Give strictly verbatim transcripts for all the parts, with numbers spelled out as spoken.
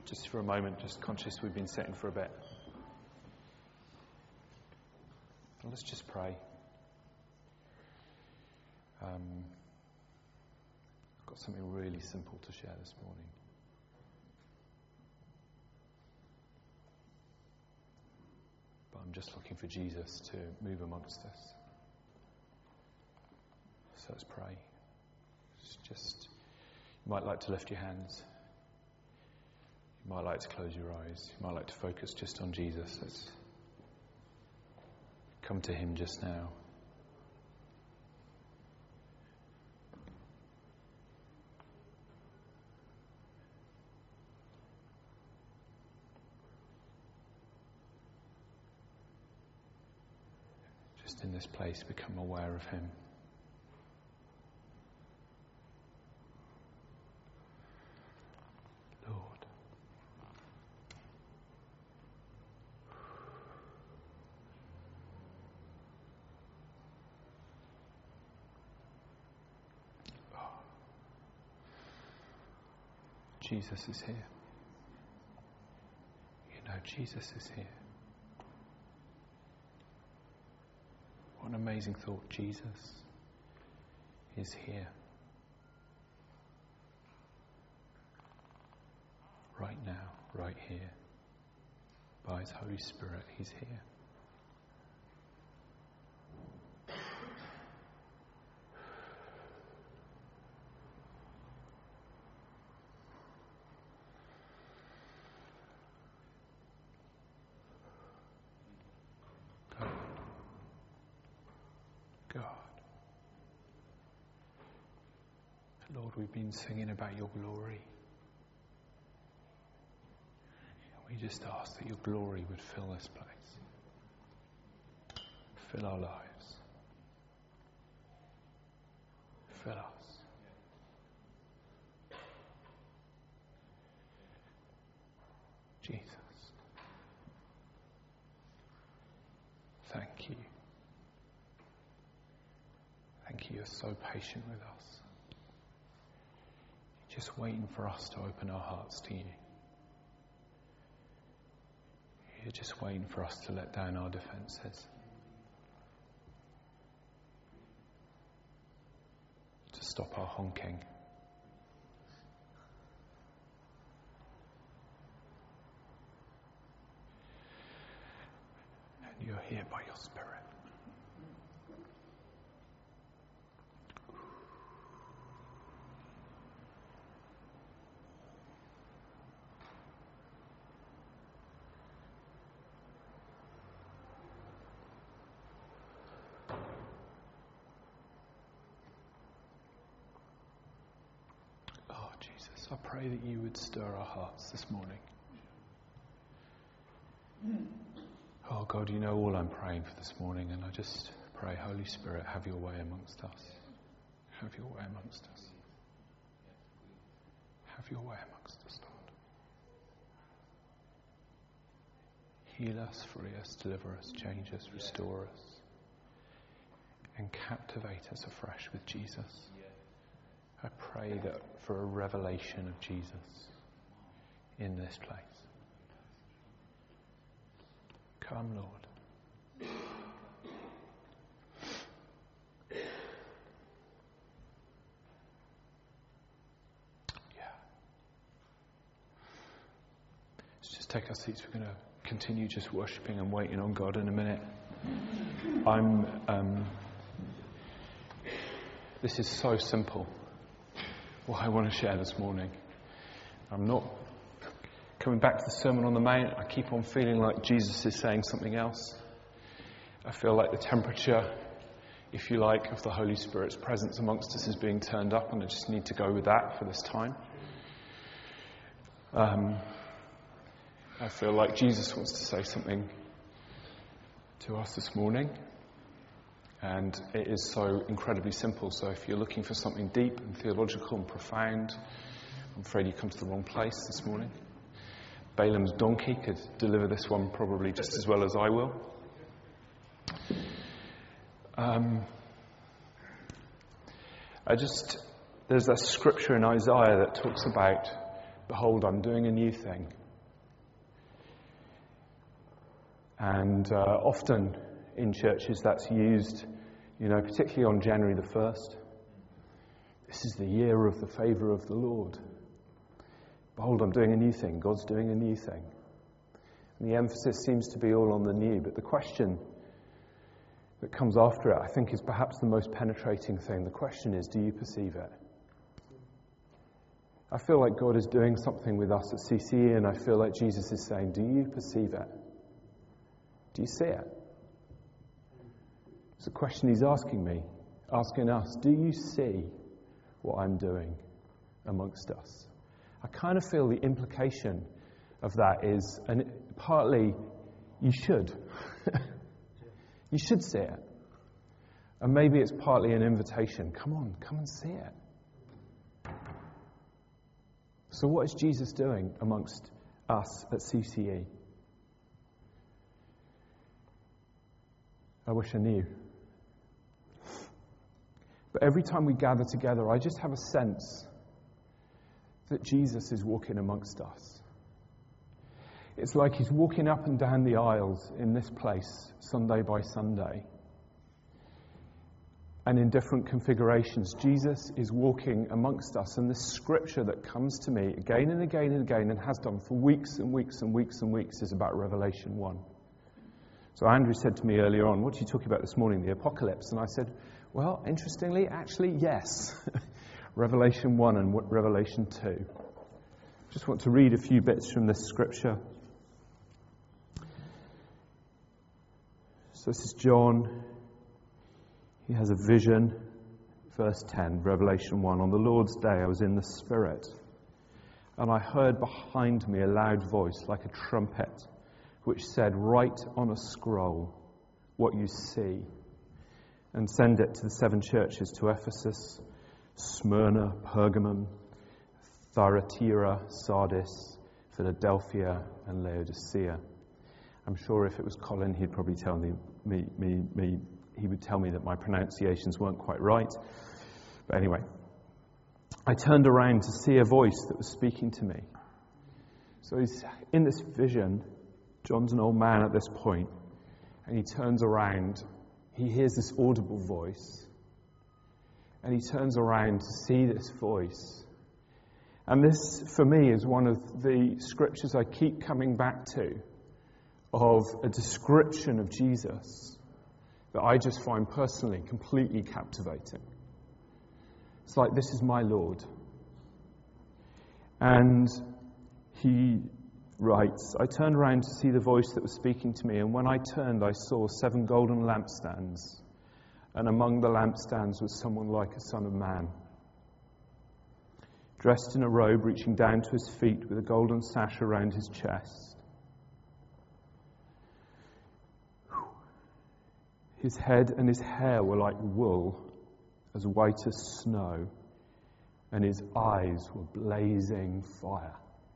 just for a moment, just conscious we've been sitting for a bit. Let's just pray. Um, I've got something really simple to share this morning. But I'm just looking for Jesus to move amongst us. So let's pray. It's just, you might like to lift your hands. You might like to close your eyes. You might like to focus just on Jesus. Let's come to him just now. Just in this place, become aware of him. Lord. Jesus is here. You know, Jesus is here. What an amazing thought. Jesus is here. Right now, right here. By his Holy Spirit, he's here. God. Lord, we've been singing about your glory. We just ask that your glory would fill this place. Fill our lives. Fill us. Jesus. Thank you. Thank you, you're so patient with us. You're just waiting for us to open our hearts to you. You're just waiting for us to let down our defences. To stop our honking. And you're here by your Spirit. I pray that you would stir our hearts this morning. Oh God, you know all I'm praying for this morning, and I just pray, Holy Spirit, have your way amongst us. Have your way amongst us. Have your way amongst us, Lord. Heal us, free us, deliver us, change us, restore us, and captivate us afresh with Jesus. I pray that for a revelation of Jesus in this place. Come, Lord. Yeah. Let's just take our seats. We're going to continue just worshipping and waiting on God in a minute. I'm. Um, this is so simple. What I want to share this morning. I'm not coming back to the Sermon on the Mount. I keep on feeling like Jesus is saying something else. I feel like the temperature, if you like, of the Holy Spirit's presence amongst us is being turned up, and I just need to go with that for this time. Um, I feel like Jesus wants to say something to us this morning. And it is so incredibly simple. So if you're looking for something deep and theological and profound, I'm afraid you come to the wrong place this morning. Balaam's donkey could deliver this one probably just as well as I will. Um, I just, there's that scripture in Isaiah that talks about Behold, I'm doing a new thing. And uh, often in churches that's used, you know, particularly on January the first. This is the year of the favour of the Lord. Behold, I'm doing a new thing. God's doing a new thing. And the emphasis seems to be all on the new. But the question that comes after it, I think, is perhaps the most penetrating thing. The question is, do you perceive it? I feel like God is doing something with us at C C E, and I feel like Jesus is saying, do you perceive it? Do you see it? It's a question he's asking me, asking us. Do you see what I'm doing amongst us? I kind of feel the implication of that is, and partly, you should. You should see it. And maybe it's partly an invitation. Come on, come and see it. So what is Jesus doing amongst us at C C E? I wish I knew. But every time we gather together, I just have a sense that Jesus is walking amongst us. It's like he's walking up and down the aisles in this place, Sunday by Sunday. And in different configurations, Jesus is walking amongst us. And this scripture that comes to me again and again and again, and has done for weeks and weeks and weeks and weeks, is about Revelation one. So Andrew said to me earlier on, what are you talking about this morning, the apocalypse? And I said, well, interestingly, actually, yes. Revelation one and Revelation two. Just want to read a few bits from this scripture. So this is John. He has a vision. Verse ten, Revelation one. On the Lord's day I was in the Spirit, and I heard behind me a loud voice like a trumpet, which said, write on a scroll what you see, and send it to the seven churches, to Ephesus, Smyrna, Pergamum, Thyatira, Sardis, Philadelphia, and Laodicea. I'm sure if it was Colin, he'd probably tell me, me, me, me, he would tell me that my pronunciations weren't quite right. But anyway, I turned around to see a voice that was speaking to me. So he's in this vision. John's an old man at this point, and he turns around. He hears this audible voice, and he turns around to see this voice. And this, for me, is one of the scriptures I keep coming back to, of a description of Jesus that I just find personally completely captivating. It's like, this is my Lord. And he writes, I turned around to see the voice that was speaking to me, and when I turned, I saw seven golden lampstands, and among the lampstands was someone like a son of man, dressed in a robe reaching down to his feet, with a golden sash around his chest. His head and his hair were like wool, as white as snow, and his eyes were blazing fire.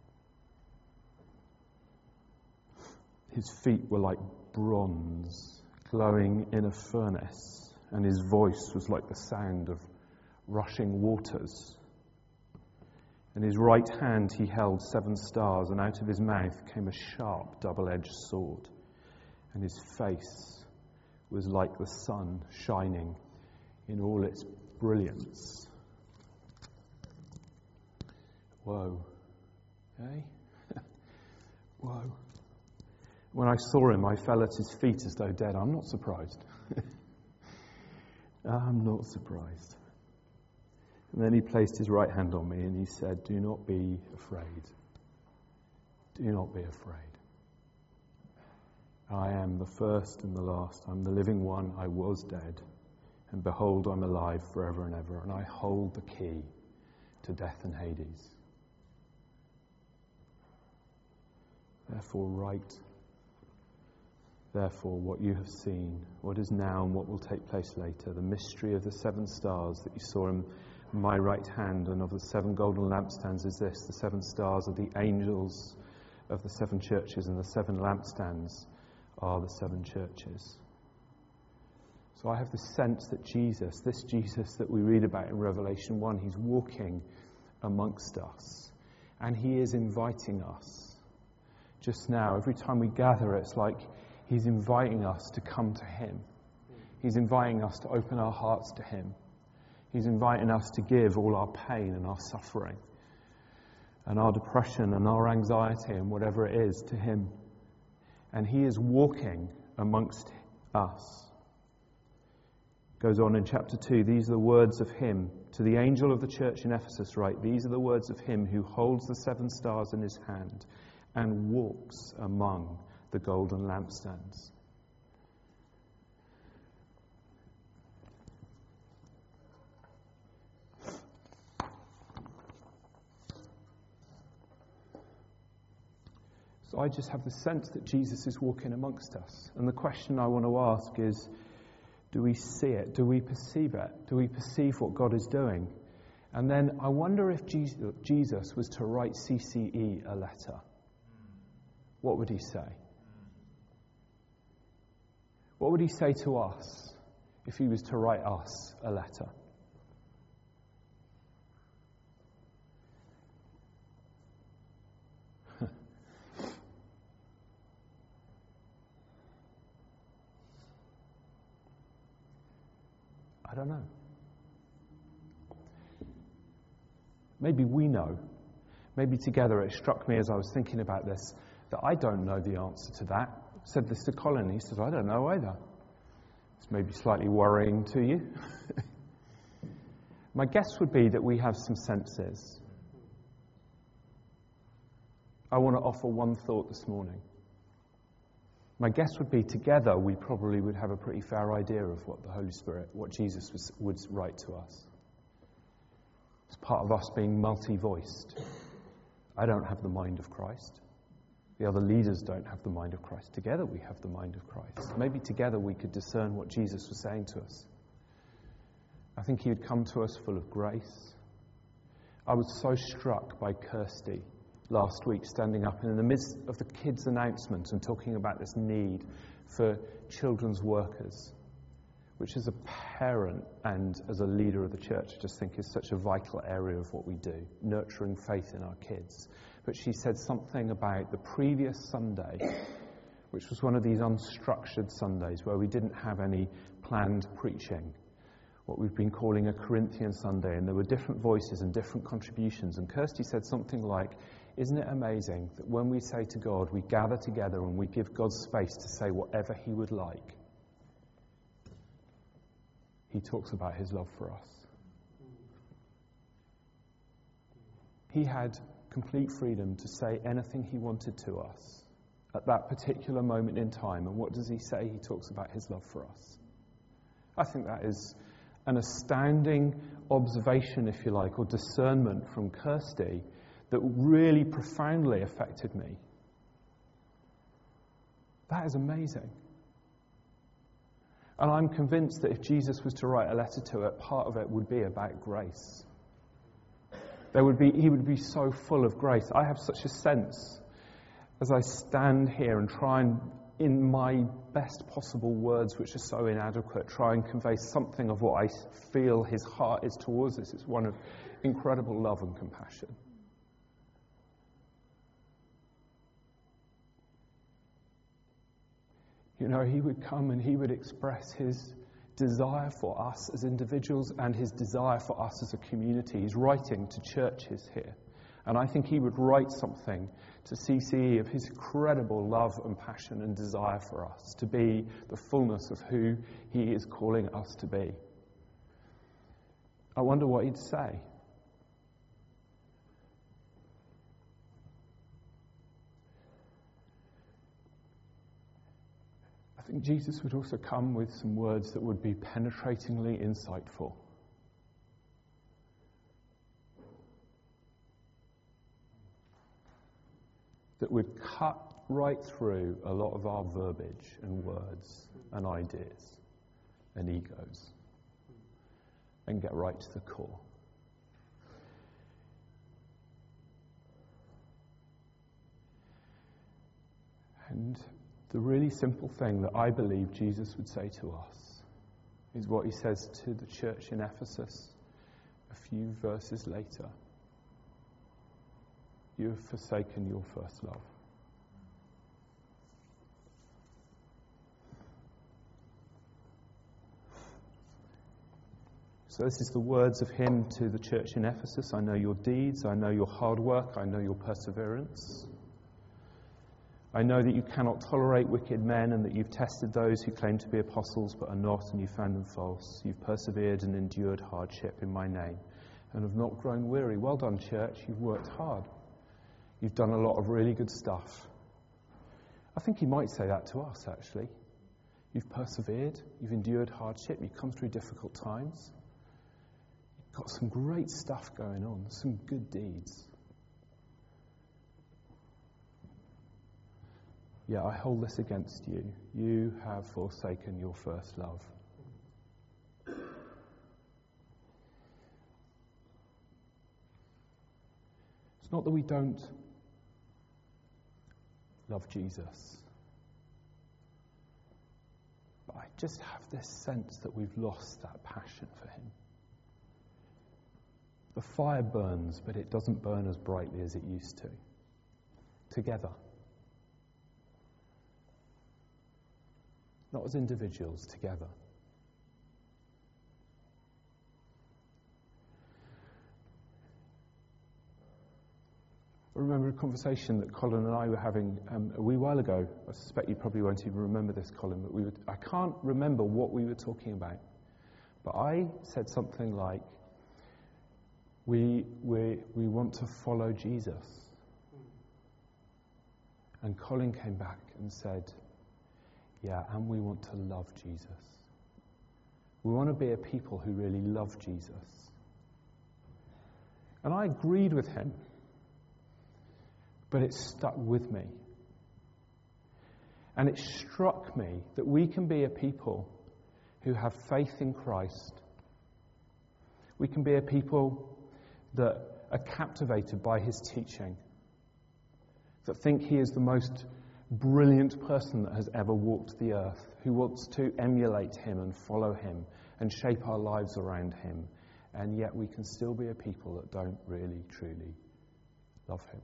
His feet were like bronze, glowing in a furnace, and his voice was like the sound of rushing waters. In his right hand he held seven stars, and out of his mouth came a sharp double-edged sword, and his face was like the sun shining in all its brilliance. Whoa. Eh? Whoa. When I saw him, I fell at his feet as though dead. I'm not surprised. I'm not surprised. And then he placed his right hand on me and he said, do not be afraid. Do not be afraid. I am the first and the last. I'm the living one. I was dead. And behold, I'm alive forever and ever. And I hold the key to death and Hades. Therefore, write. Therefore, what you have seen, what is now and what will take place later, the mystery of the seven stars that you saw in my right hand and of the seven golden lampstands is this. The seven stars are the angels of the seven churches, and the seven lampstands are the seven churches. So I have the sense that Jesus, this Jesus that we read about in Revelation one, he's walking amongst us. And he is inviting us. Just now, every time we gather, it's like he's inviting us to come to him. He's inviting us to open our hearts to him. He's inviting us to give all our pain and our suffering and our depression and our anxiety and whatever it is to him. And he is walking amongst us. Goes on in chapter two, these are the words of him. To the angel of the church in Ephesus write, these are the words of him who holds the seven stars in his hand and walks among the golden lampstands. So I just have the sense that Jesus is walking amongst us. And the question I want to ask is, do we see it? Do we perceive it? Do we perceive what God is doing? And then I wonder if Jesus was to write C C E a letter. What would he say? What would he say to us if he was to write us a letter? I don't know. Maybe we know. Maybe together it struck me as I was thinking about this that I don't know the answer to that. I said this to Colin. He says, I don't know either. It's maybe slightly worrying to you. My guess would be that we have some senses. I want to offer one thought this morning. My guess would be together we probably would have a pretty fair idea of what the Holy Spirit, what Jesus was, would write to us. It's part of us being multi-voiced. I don't have the mind of Christ. The other leaders don't have the mind of Christ. Together we have the mind of Christ. Maybe together we could discern what Jesus was saying to us. I think he would come to us full of grace. I was so struck by Kirsty last week, standing up and in the midst of the kids' announcement and talking about this need for children's workers, which as a parent and as a leader of the church, I just think is such a vital area of what we do, nurturing faith in our kids. But she said something about the previous Sunday, which was one of these unstructured Sundays where we didn't have any planned preaching, what we've been calling a Corinthian Sunday, and there were different voices and different contributions. And Kirsty said something like, isn't it amazing that when we say to God, we gather together and we give God space to say whatever he would like, he talks about his love for us. He had complete freedom to say anything he wanted to us at that particular moment in time. And what does he say? He talks about his love for us. I think that is an astounding observation, if you like, or discernment from Kirsty that really profoundly affected me. That is amazing. And I'm convinced that if Jesus was to write a letter to it, part of it would be about grace. There would be, he would be so full of grace. I have such a sense as I stand here and try and, in my best possible words, which are so inadequate, try and convey something of what I feel his heart is towards us. It's one of incredible love and compassion. You know, he would come and he would express his desire for us as individuals and his desire for us as a community. He's writing to churches here. And I think he would write something to C C E of his incredible love and passion and desire for us to be the fullness of who he is calling us to be. I wonder what he'd say. I think Jesus would also come with some words that would be penetratingly insightful. That would cut right through a lot of our verbiage and words and ideas and egos and get right to the core. And the really simple thing that I believe Jesus would say to us is what he says to the church in Ephesus a few verses later. you have forsaken your first love. So this is the words of him to the church in Ephesus. I know your deeds, I know your hard work, I know your perseverance. I know that you cannot tolerate wicked men and that you've tested those who claim to be apostles but are not, and you found them false. You've persevered and endured hardship in my name and have not grown weary. Well done, church. You've worked hard. You've done a lot of really good stuff. I think he might say that to us, actually. You've persevered. You've endured hardship. You've come through difficult times. You've got some great stuff going on, some good deeds. Yeah, I hold this against you. You have forsaken your first love. It's not that we don't love Jesus, but I just have this sense that we've lost that passion for him. The fire burns, but it doesn't burn as brightly as it used to. Together. Not as individuals, together. I remember a conversation that Colin and I were having um, a wee while ago. I suspect you probably won't even remember this, Colin, but we would, I can't remember what we were talking about. But I said something like, we, we, we want to follow Jesus. And Colin came back and said, yeah, and we want to love Jesus. We want to be a people who really love Jesus. And I agreed with him. But it stuck with me. And it struck me that we can be a people who have faith in Christ. We can be a people that are captivated by his teaching, that think he is the most brilliant person that has ever walked the earth, who wants to emulate him and follow him and shape our lives around him. And yet we can still be a people that don't really, truly love him.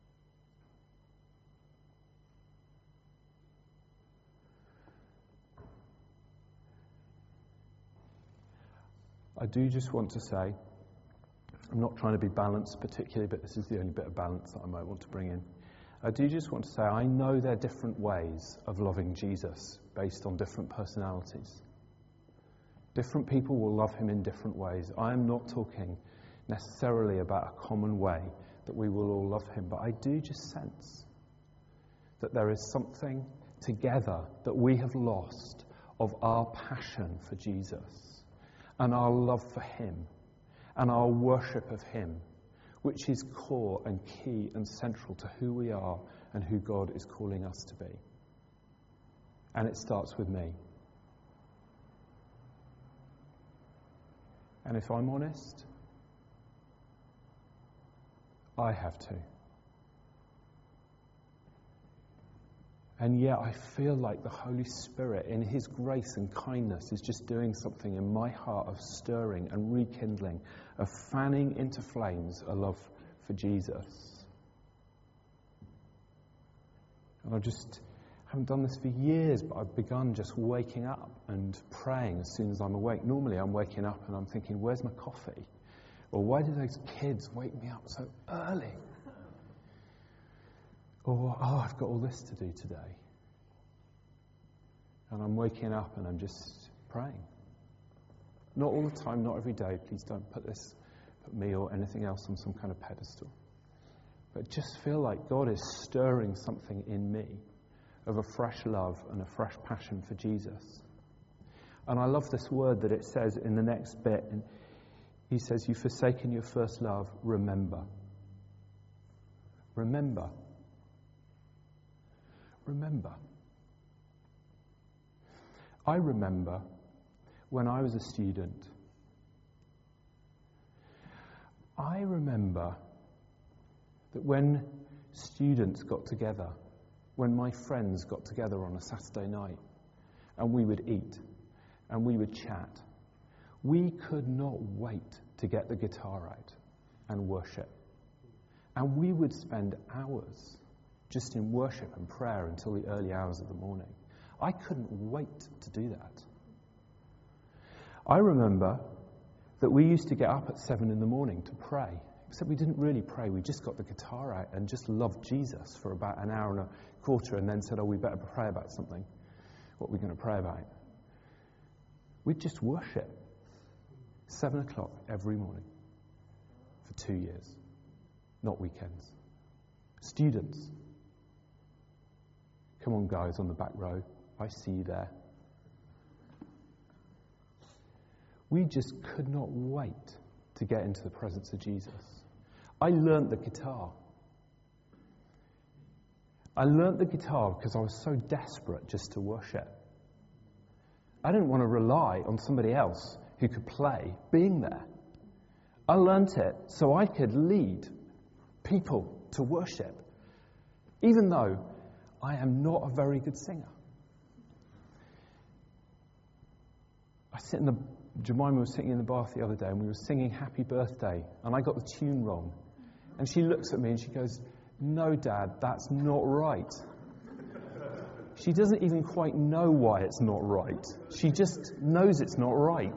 I do just want to say, I'm not trying to be balanced particularly, but this is the only bit of balance that I might want to bring in. I do just want to say, I know there are different ways of loving Jesus based on different personalities. Different people will love him in different ways. I am not talking necessarily about a common way that we will all love him, but I do just sense that there is something together that we have lost of our passion for Jesus and our love for him and our worship of him, which is core and key and central to who we are and who God is calling us to be. And it starts with me. And if I'm honest, I have to. And yet I feel like the Holy Spirit, in his grace and kindness, is just doing something in my heart of stirring and rekindling, of fanning into flames a love for Jesus. And I just haven't done this for years, but I've begun just waking up and praying as soon as I'm awake. Normally I'm waking up and I'm thinking, where's my coffee? Or why do those kids wake me up so early? Or, oh, I've got all this to do today. And I'm waking up and I'm just praying. Not all the time, not every day. Please don't put this, put me or anything else on some kind of pedestal. But just feel like God is stirring something in me of a fresh love and a fresh passion for Jesus. And I love this word that it says in the next bit. And he says, you've forsaken your first love, remember. Remember. Remember. I remember when I was a student. I remember that when students got together, when my friends got together on a Saturday night, and we would eat, and we would chat, we could not wait to get the guitar out and worship. And we would spend hours just in worship and prayer until the early hours of the morning. I couldn't wait to do that. I remember that we used to get up at seven in the morning to pray. Except we didn't really pray. We just got the guitar out and just loved Jesus for about an hour and a quarter and then said, oh, we better pray about something. What are we going to pray about? We'd just worship. Seven o'clock every morning for two years. Not weekends. Students. Come on, guys, on the back row. I see you there. We just could not wait to get into the presence of Jesus. I learnt the guitar. I learnt the guitar because I was so desperate just to worship. I didn't want to rely on somebody else who could play being there. I learnt it so I could lead people to worship, even though I am not a very good singer. I sit in the Jemima was sitting in the bath the other day and we were singing Happy Birthday and I got the tune wrong. And she looks at me and she goes, no, Dad, that's not right. She doesn't even quite know why it's not right. She just knows it's not right.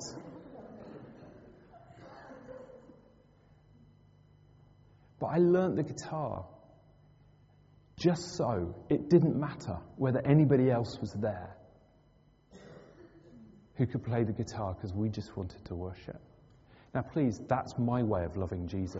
But I learnt the guitar just so it didn't matter whether anybody else was there who could play the guitar, because we just wanted to worship. Now, please, that's my way of loving Jesus.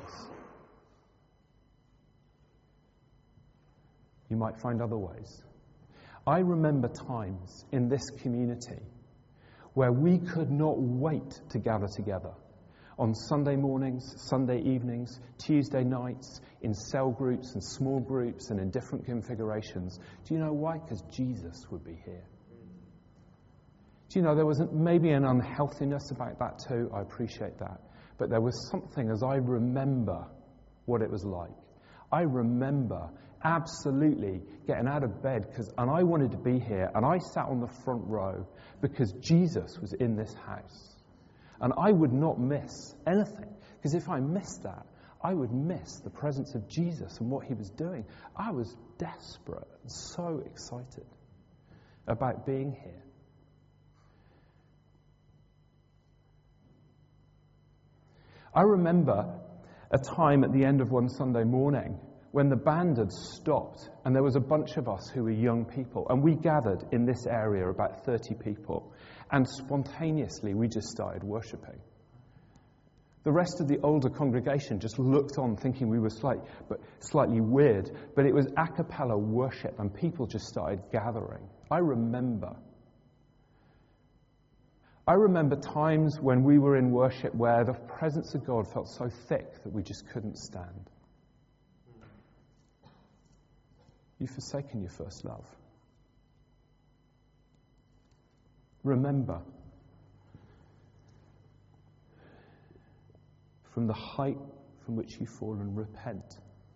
You might find other ways. I remember times in this community where we could not wait to gather together. On Sunday mornings, Sunday evenings, Tuesday nights, in cell groups and small groups and in different configurations. Do you know why? Because Jesus would be here. Do you know, there was maybe an unhealthiness about that too. I appreciate that. But there was something, as I remember what it was like. I remember absolutely getting out of bed, because, and I wanted to be here, and I sat on the front row because Jesus was in this house. And I would not miss anything, because if I missed that, I would miss the presence of Jesus and what he was doing. I was desperate and so excited about being here. I remember a time at the end of one Sunday morning when the band had stopped and there was a bunch of us who were young people, and we gathered in this area, about thirty people, and spontaneously we just started worshipping. The rest of the older congregation just looked on thinking we were slight, but slightly weird, but it was a cappella worship and people just started gathering. I remember I remember times when we were in worship where the presence of God felt so thick that we just couldn't stand. You've forsaken your first love. Remember, from the height from which you've fallen, repent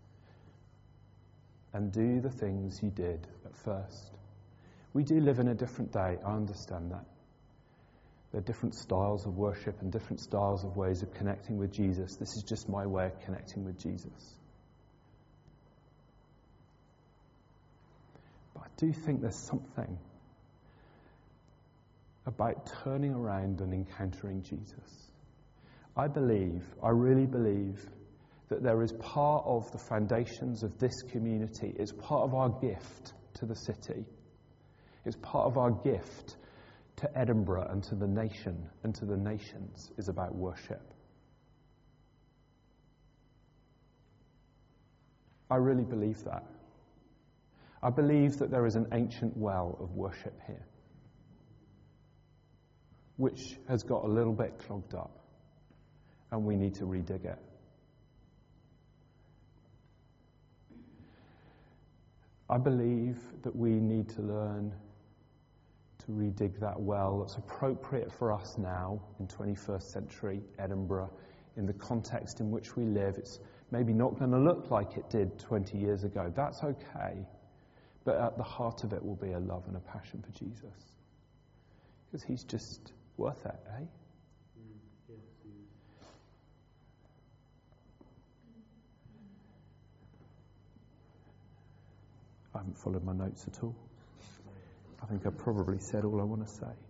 and do the things you did at first. We do live in a different day, I understand that. There are different styles of worship and different styles of ways of connecting with Jesus. This is just my way of connecting with Jesus. But I do think there's something about turning around and encountering Jesus. I believe, I really believe, that there is part of the foundations of this community. It's part of our gift to the city. It's part of our gift to Edinburgh and to the nation and to the nations, is about worship. I really believe that. I believe that there is an ancient well of worship here, which has got a little bit clogged up, and we need to redig it. I believe that we need to learn to redig that well that's appropriate for us now in twenty-first century Edinburgh, in the context in which we live. It's maybe not going to look like it did twenty years ago. That's okay. But at the heart of it will be a love and a passion for Jesus. Because he's just worth it, eh? I haven't followed my notes at all. I think I probably said all I want to say.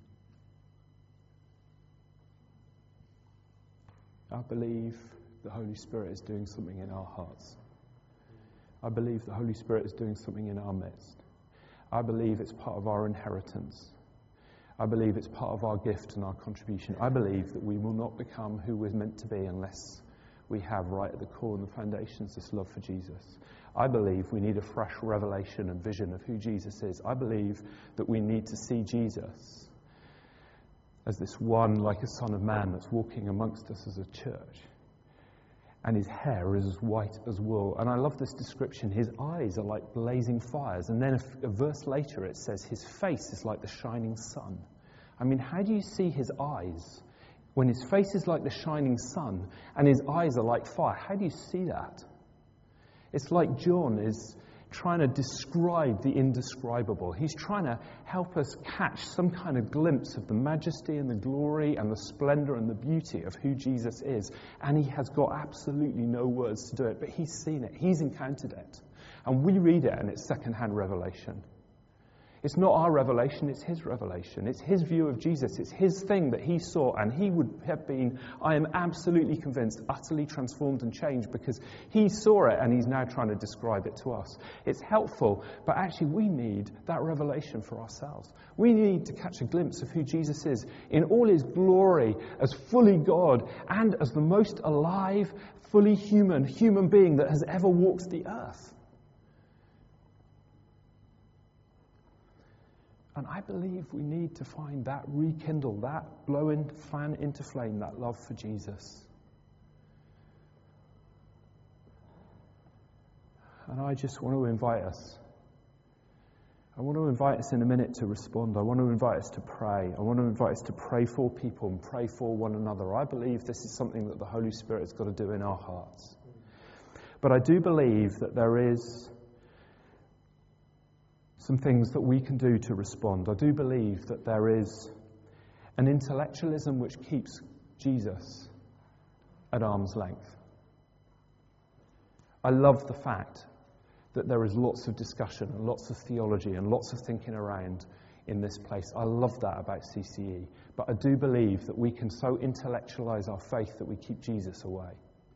I believe the Holy Spirit is doing something in our hearts. I believe the Holy Spirit is doing something in our midst. I believe it's part of our inheritance. I believe it's part of our gift and our contribution. I believe that we will not become who we're meant to be unless we have right at the core and the foundations this love for Jesus. I believe we need a fresh revelation and vision of who Jesus is. I believe that we need to see Jesus as this one, like a Son of Man, that's walking amongst us as a church. And his hair is as white as wool. And I love this description. His eyes are like blazing fires. And then a, a verse later it says his face is like the shining sun. I mean, how do you see his eyes when his face is like the shining sun and his eyes are like fire? How do you see that? It's like John is trying to describe the indescribable. He's trying to help us catch some kind of glimpse of the majesty and the glory and the splendor and the beauty of who Jesus is. And he has got absolutely no words to do it, but he's seen it. He's encountered it. And we read it and it's second-hand revelation. It's not our revelation, it's his revelation. It's his view of Jesus. It's his thing that he saw, and he would have been, I am absolutely convinced, utterly transformed and changed because he saw it and he's now trying to describe it to us. It's helpful, but actually we need that revelation for ourselves. We need to catch a glimpse of who Jesus is in all his glory as fully God and as the most alive, fully human, human being that has ever walked the earth. And I believe we need to find that, rekindle that, blow in, fan into flame, that love for Jesus. And I just want to invite us. I want to invite us in a minute to respond. I want to invite us to pray. I want to invite us to pray for people and pray for one another. I believe this is something that the Holy Spirit's got to do in our hearts. But I do believe that there is some things that we can do to respond. I do believe that there is an intellectualism which keeps Jesus at arm's length. I love the fact that there is lots of discussion and lots of theology and lots of thinking around in this place. I love that about C C E. But I do believe that we can so intellectualize our faith that we keep Jesus away.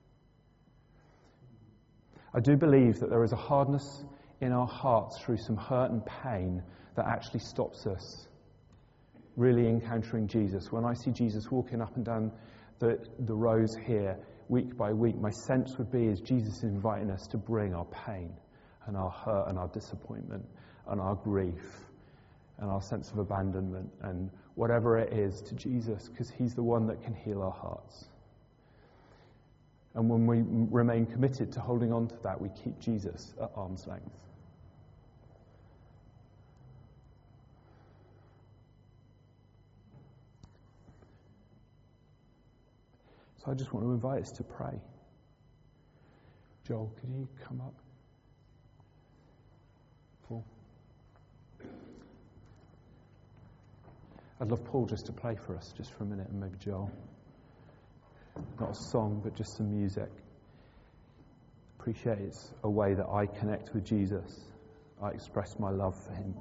I do believe that there is a hardness in our hearts through some hurt and pain that actually stops us really encountering Jesus. When I see Jesus walking up and down the, the rows here week by week, my sense would be is Jesus is inviting us to bring our pain and our hurt and our disappointment and our grief and our sense of abandonment and whatever it is to Jesus, because he's the one that can heal our hearts. And when we remain committed to holding on to that, we keep Jesus at arm's length. So I just want to invite us to pray. Joel, could you come up? Paul? I'd love Paul just to play for us just for a minute, and maybe Joel. Not a song, but just some music. Appreciate it's a way that I connect with Jesus. I express my love for him.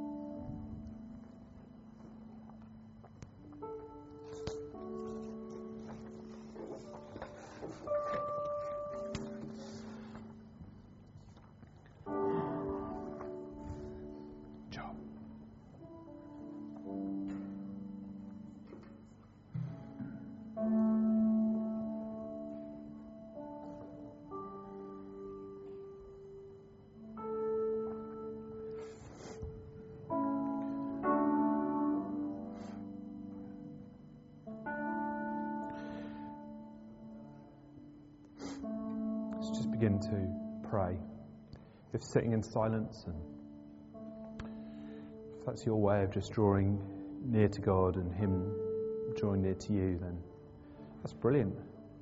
Begin to pray. If sitting in silence, and if that's your way of just drawing near to God and him drawing near to you, then that's brilliant.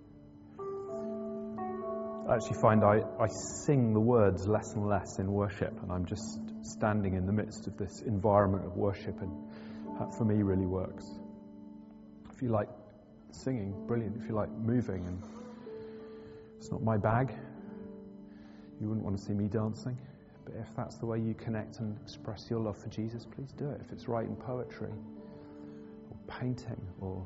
I actually find I, I sing the words less and less in worship, and I'm just standing in the midst of this environment of worship, and that for me really works. If you like singing, brilliant. If you like moving, and it's not my bag, you wouldn't want to see me dancing, But if that's the way you connect and express your love for Jesus, please do it. If it's writing poetry or painting or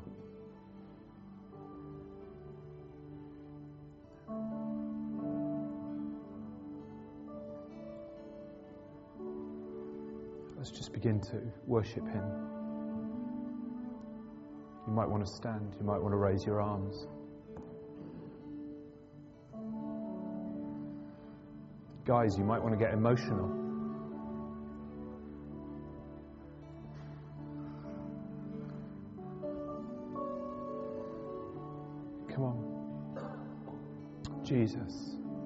let's just begin to worship him. You might want to stand, you might want to raise your arms. Guys, you might want to get emotional. Come on. Jesus.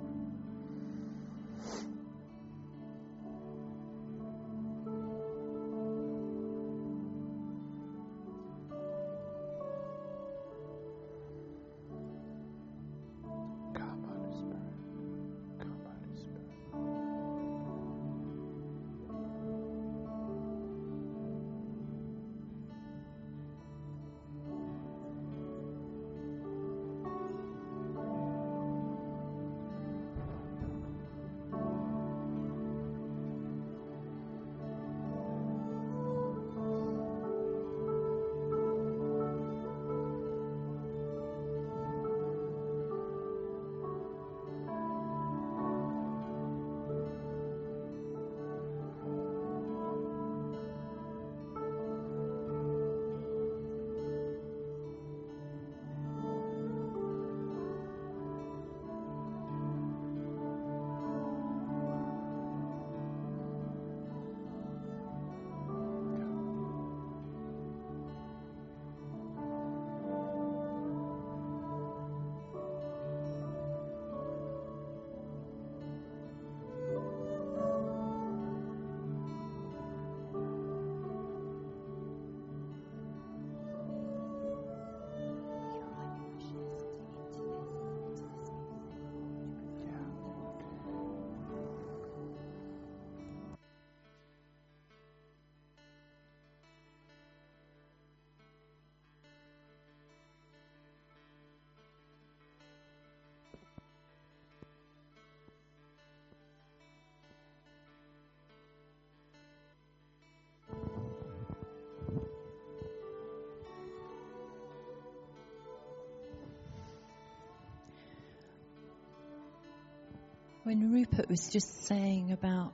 When Rupert was just saying about,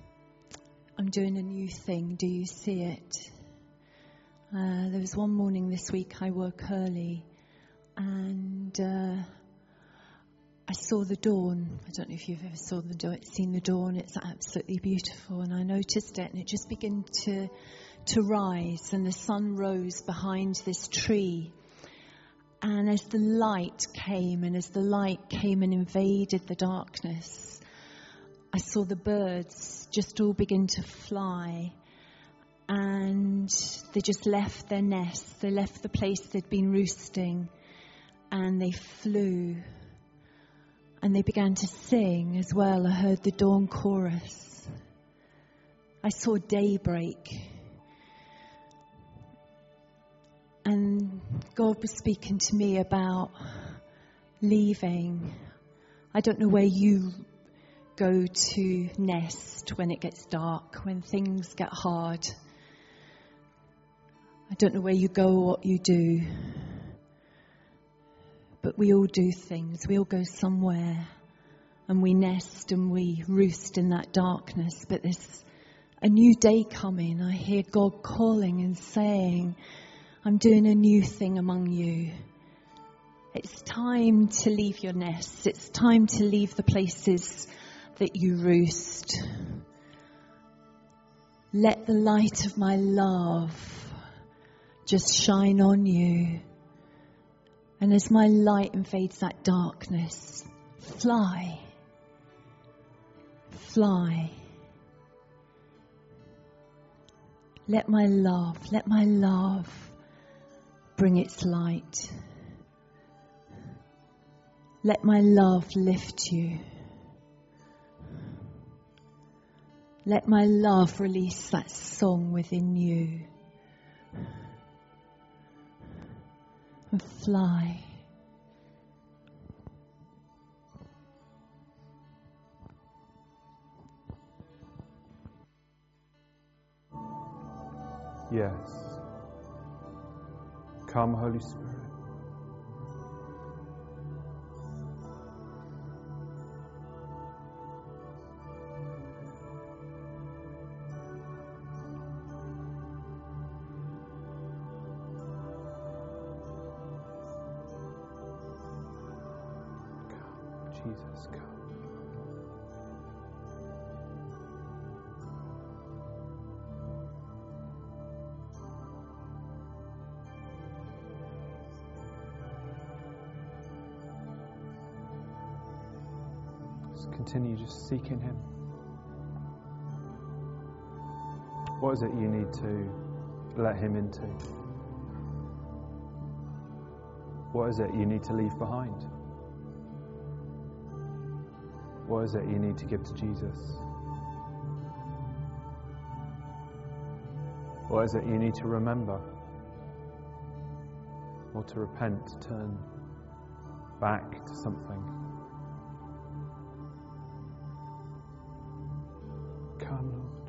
I'm doing a new thing, do you see it? Uh, there was one morning this week I woke early and uh, I saw the dawn. I don't know if you've ever saw the dawn, seen the dawn. It's absolutely beautiful, and I noticed it, and it just began to to rise, and the sun rose behind this tree. And as the light came, and as the light came and invaded the darkness, I saw the birds just all begin to fly. And they just left their nests. They left the place they'd been roosting. And they flew. And they began to sing as well. I heard the dawn chorus. I saw daybreak. And God was speaking to me about leaving. I don't know where you go to nest when it gets dark, when things get hard. I don't know where you go or what you do. But we all do things. We all go somewhere. And we nest and we roost in that darkness. But there's a new day coming. I hear God calling and saying, I'm doing a new thing among you. It's time to leave your nests. It's time to leave the places that you roost. Let the light of my love just shine on you. And as my light invades that darkness, fly. Fly. Let my love, let my love bring its light. Let my love lift you. Let my love release that song within you. And fly. Yes. Come, Holy Spirit. Jesus, come. Just continue just seeking Him. What is it you need to let Him into? What is it you need to leave behind? What is it you need to give to Jesus? What is it you need to remember? Or to repent, to turn back to something? Come, Lord.